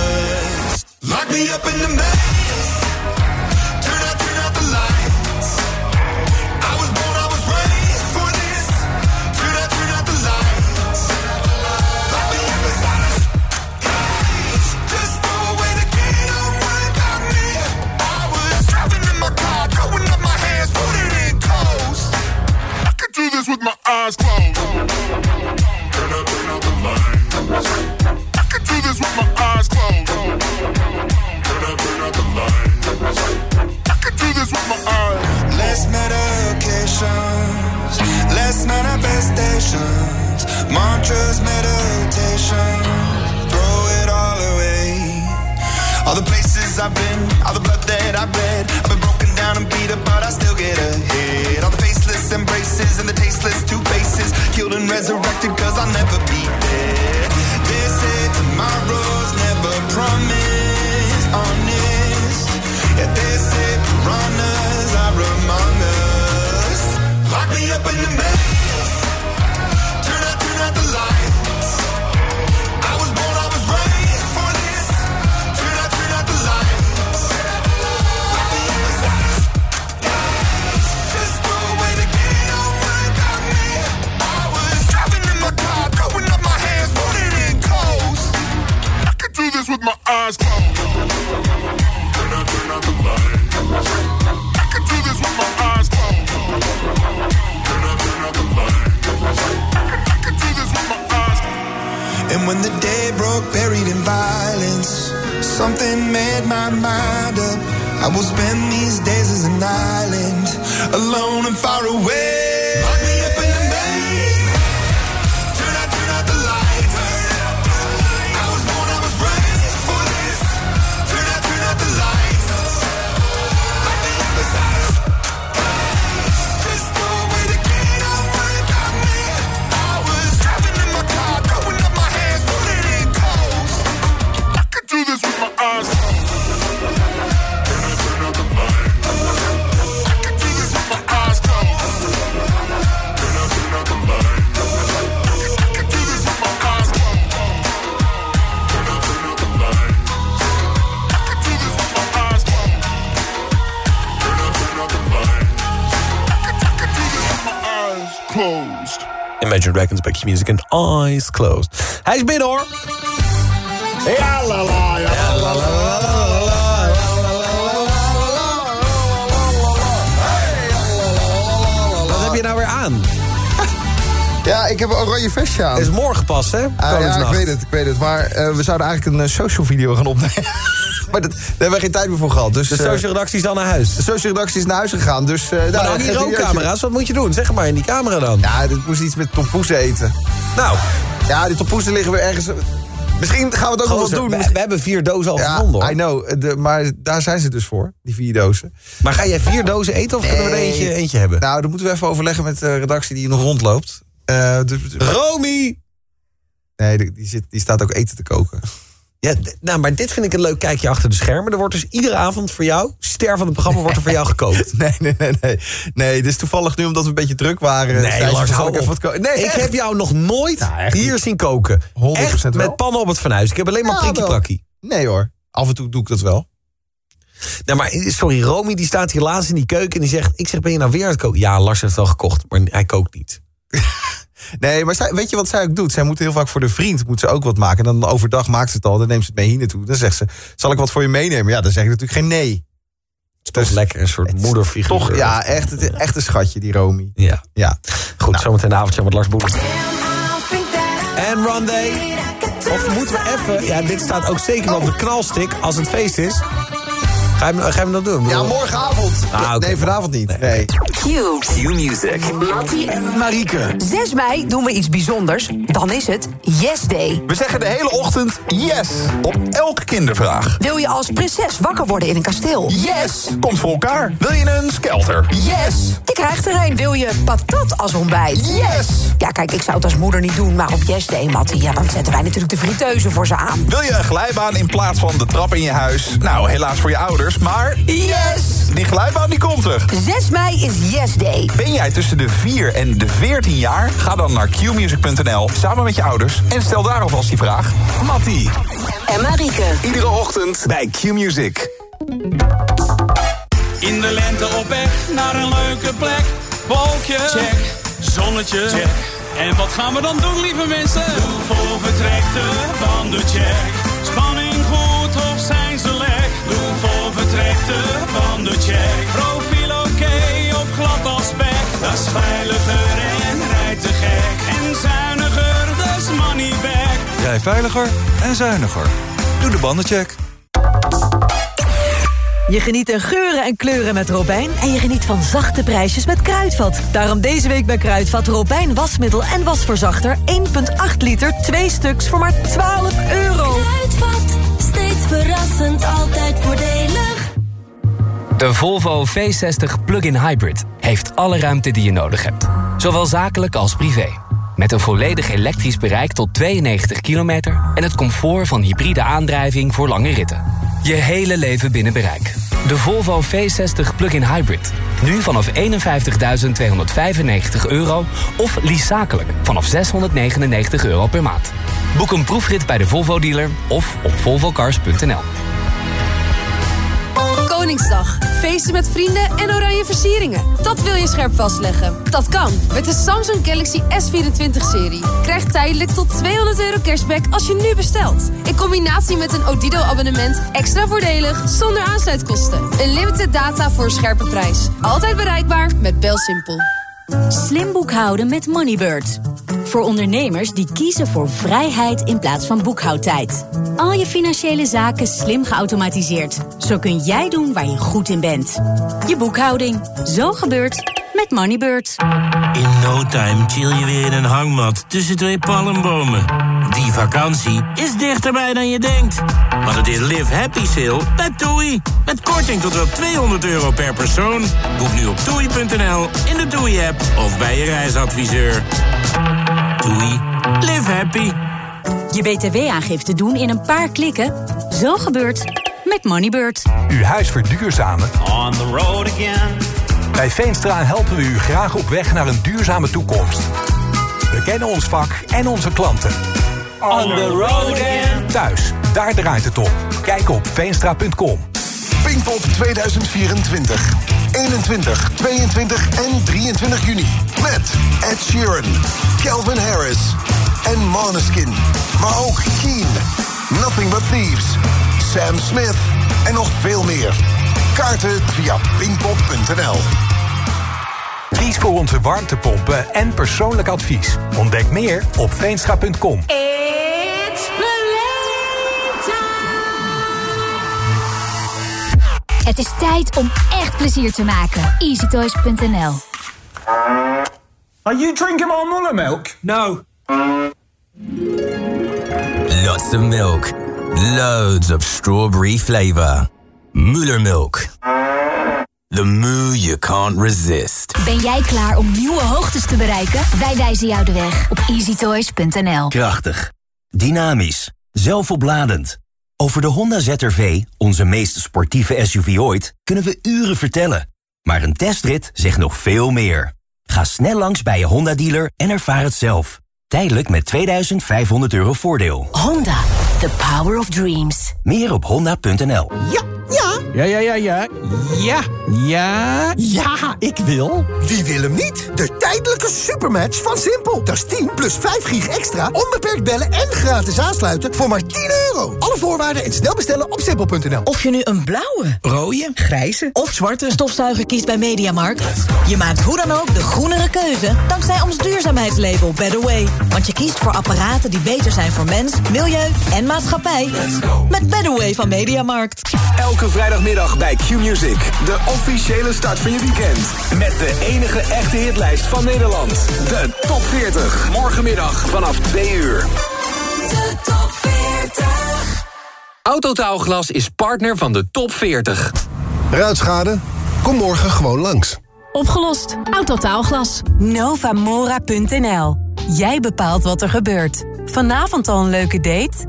us. Lock me up in the maze. Turn out the lights. I was born, I was raised for this. Turn out the lights. Lock me up inside a cage. Just throw away the key, don't worry about me. I was driving in my car, throwing up my hands, put it in coast. I could do this with my eyes closed. Turn out the lights. I could do this with my eyes closed. Turn out the lights. I could do this with my eyes. Less medications, less manifestations, mantras, meditation, throw it all away. All the places I've been, all the blood that I've bled, I've been broken down and beat up, but I still get ahead. All the faceless embraces and the tasteless two faces, killed and resurrected, cause I'll never be dead. They say tomorrow's never promised, honest. Yeah, they say piranhas are among us. Lock me up in the maze. Turn out the lights. I was born, I was raised for this. Turn out the lights. Lock me up inside a cage. Just throw away the key, don't worry about me. I was driving in my car, throwing up my hands, put it in coast. I could do this with my eyes closed. Turn out the lights. I could do this with my eyes closed. Turn out the lights. I could do this with my eyes closed. And when the day broke, buried in violence, something made my mind up. I will spend these days as an island, alone and far away. Lock me up in the maze. Turn out the lights. I was born, I was raised for this. Turn out the lights. Lock me up inside a cage. Just throw away the key, don't worry about me. I was driving in my car, throwing up my hands, put it in coast. I could do this with my eyes closed. Turn out the lights. I could do this with my eyes closed. Turn out the lights. I could do this with my eyes closed. Turn out the lights. I could do this with my eyes closed. Turn out the lights. I could do this with my eyes closed. Imagine Dragons bij Q-Music en Eyes Closed. Hij is binnen, hoor. Ja, la la, ja, la la. Wat heb je nou weer aan? Ja, ik heb een oranje vestje aan. Het is morgen pas, hè? Ja, ik weet het. Maar we zouden eigenlijk een social video gaan opnemen. Maar daar hebben we geen tijd meer voor gehad. Dus, de social redactie is dan naar huis? De social redactie is naar huis gegaan. Dus, maar dan die rookcamera's, wat moet je doen? Zeg maar in die camera dan. Ja, dit moest iets met tompoesen eten. Nou. Ja, die tompoesen liggen weer ergens... Misschien gaan we het ook nog wel doen. We hebben 4 dozen al gevonden, hoor. I know. Maar daar zijn ze dus voor, die 4 dozen. Maar ga jij 4 dozen eten of kunnen we er eentje hebben? Nou, dan moeten we even overleggen met de redactie die nog rondloopt. Romy! Nee, die staat ook eten te koken. Ja, nou, maar dit vind ik een leuk kijkje achter de schermen. Er wordt dus iedere avond voor jou, ster van het programma, wordt er voor jou gekookt. Nee, dit is toevallig nu omdat we een beetje druk waren. Nee, Lars, hou op. Ik heb jou nog nooit hier zien koken. 100% echt wel. Met pannen op het fornuis. Ik heb alleen maar prikkie-prakkie. Nee hoor, af en toe doe ik dat wel. Nou, maar sorry, Romy die staat hier laatst in die keuken en die zegt... Ik zeg, ben je nou weer aan het koken? Ja, Lars heeft wel gekocht, maar hij kookt niet. Nee, maar weet je wat zij ook doet? Zij moet heel vaak voor de vriend moet ze ook wat maken. En dan overdag maakt ze het al, dan neemt ze het mee hier naartoe. Dan zegt ze, zal ik wat voor je meenemen? Ja, dan zeg ik natuurlijk geen nee. Het is toch lekker, een soort moederfiguur. Toch, ja, echt een schatje, die Romy. Ja. Goed, zometeen de avondje met Lars Boelen. En Rondé. Of moeten we even... Ja, dit staat ook zeker op de knalstick als het feest is. Ga je hem dat doen? Ja, morgenavond. Okay. Nee, vanavond niet. Nee. Q-Music. Mattie en Marieke. 6 mei doen we iets bijzonders. Dan is het Yes Day. We zeggen de hele ochtend yes op elke kindervraag. Wil je als prinses wakker worden in een kasteel? Yes! Komt voor elkaar. Wil je een skelter? Yes! Je krijgt er een. Wil je patat als ontbijt? Yes! Ja, kijk, ik zou het als moeder niet doen, maar op Yes Day, Mattie, ja, dan zetten wij natuurlijk de frituize voor ze aan. Wil je een glijbaan in plaats van de trap in je huis? Nou, helaas voor je ouders, maar... Yes! Die glijbaan die komt er. 6 mei is Yes Day. Ben jij tussen de 4 en de 14 jaar? Ga dan naar qmusic.nl samen met je ouders en stel daar alvast die vraag. Mattie en Marieke. Iedere ochtend bij Q-Music. In de lente op weg naar een leuke plek. Wolkje, check. Zonnetje, check. En wat gaan we dan doen, lieve mensen? Vol vertrekte bandencheck. Spanning goed of zijn ze lek? Doe vol vertrekte bandencheck. Profiel oké of glad als spek? Dat is veiliger en rijdt te gek. En zuiniger, dat is money back. Rij veiliger en zuiniger. Doe de bandencheck. Je geniet in geuren en kleuren met Robijn en je geniet van zachte prijsjes met Kruidvat. Daarom deze week bij Kruidvat Robijn wasmiddel en wasverzachter 1,8 liter, 2 stuks voor maar €12. Kruidvat, steeds verrassend, altijd voordelig. De Volvo V60 Plug-in Hybrid heeft alle ruimte die je nodig hebt. Zowel zakelijk als privé. Met een volledig elektrisch bereik tot 92 kilometer... en het comfort van hybride aandrijving voor lange ritten. Je hele leven binnen bereik. De Volvo V60 Plug-in Hybrid. Nu vanaf €51.295 of lease zakelijk vanaf €699 per maand. Boek een proefrit bij de Volvo-dealer of op volvocars.nl. Koningsdag. Feesten met vrienden en oranje versieringen. Dat wil je scherp vastleggen. Dat kan met de Samsung Galaxy S24-serie. Krijg tijdelijk tot €200 cashback als je nu bestelt. In combinatie met een Odido-abonnement extra voordelig zonder aansluitkosten. Unlimited data voor een scherpe prijs. Altijd bereikbaar met BelSimpel. Slim boekhouden met Moneybird. Voor ondernemers die kiezen voor vrijheid in plaats van boekhoudtijd. Al je financiële zaken slim geautomatiseerd. Zo kun jij doen waar je goed in bent. Je boekhouding. Zo gebeurt met Moneybird. In no time chill je weer in een hangmat tussen 2 palmbomen. Die vakantie is dichterbij dan je denkt. Want het is Live Happy Sale bij TUI. Met korting tot wel €200 per persoon. Boek nu op TUI.nl, in de TUI-app of bij je reisadviseur. TUI. Live happy. Je btw-aangifte doen in een paar klikken. Zo gebeurt met Moneybird. Uw huis verduurzamen? On the road again. Bij Veenstra helpen we u graag op weg naar een duurzame toekomst. We kennen ons vak en onze klanten. On the road again. Thuis, daar draait het om. Kijk op veenstra.com. Pinkpop 2024. 21, 22 en 23 juni. Met Ed Sheeran, Calvin Harris en Måneskin. Maar ook Keen, Nothing But Thieves, Sam Smith en nog veel meer. Kaarten via pinkpop.nl. Kies voor onze warmtepompen en persoonlijk advies. Ontdek meer op veenstra.com. Het is tijd om echt plezier te maken. EasyToys.nl. Are you drinking more Muller milk? No. Lots of milk. Loads of strawberry flavor. Muller milk. The moo you can't resist. Ben jij klaar om nieuwe hoogtes te bereiken? Wij wijzen jou de weg op EasyToys.nl. Krachtig. Dynamisch. Zelfopladend. Over de Honda ZR-V, onze meest sportieve SUV ooit, kunnen we uren vertellen. Maar een testrit zegt nog veel meer. Ga snel langs bij je Honda-dealer en ervaar het zelf. Tijdelijk met €2500 voordeel. Honda, the power of dreams. Meer op honda.nl. Ja, Ja, ik wil. Wie wil hem niet? De tijdelijke supermatch van Simpel. Dat is 10 plus 5 gig extra, onbeperkt bellen en gratis aansluiten voor maar €10. Alle voorwaarden en snel bestellen op simpel.nl. Of je nu een blauwe, Rode, grijze of zwarte stofzuiger kiest bij Mediamarkt. Je maakt hoe dan ook de groenere keuze dankzij ons duurzaamheidslabel Better Way. Want je kiest voor apparaten die beter zijn voor mens, milieu en maatschappij. Met Better Way van Mediamarkt. Elke vrijdagmiddag bij Q-Music. De officiële start van je weekend. Met de enige echte hitlijst van Nederland. De Top 40. Morgenmiddag vanaf 2 uur. De Top 40. Autotaalglas is partner van de Top 40. Ruitschade? Kom morgen gewoon langs. Opgelost. Autotaalglas. Novamora.nl. Jij bepaalt wat er gebeurt. Vanavond al een leuke date?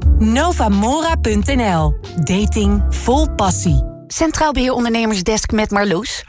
Novamora.nl. Dating vol passie. Centraal Beheer Ondernemersdesk met Marloes.